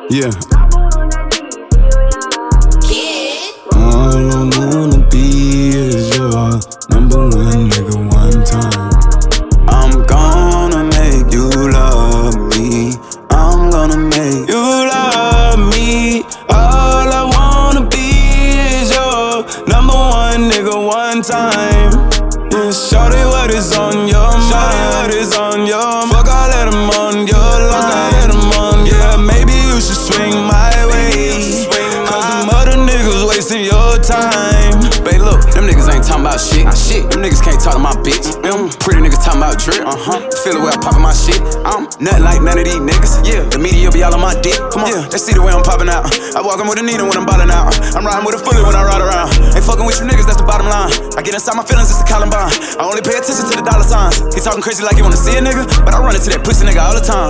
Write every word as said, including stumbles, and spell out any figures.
Yeah. All I wanna be is your number one nigga one time. I'm gonna make you love me. I'm gonna make you love me. All I wanna be is your number one nigga one time. Yeah, shawty, what is on your mind? Shawty, what is on your mind? Fuck, I let him on your line. Let him on, yeah, maybe you should swing my way. Cause them other niggas wasting your time. Babe, look, them niggas ain't talking about shit. shit. Them niggas can't talk to my bitch. Them pretty niggas talking about drip. Uh-huh. Feel the way I'm popping my shit. I'm nothing like none of these niggas. Yeah, the media be all on my dick. Come on, yeah, they see the way I'm popping out. I walkin' with a needle when I'm ballin' out. I'm riding with a fully when I ride around. Ain't fucking with you niggas, that's the bottom line. I get inside my feelings, it's a Columbine. I only pay attention to the dollar signs. He talking crazy like he wanna see a nigga, but I run into that pussy nigga all the time.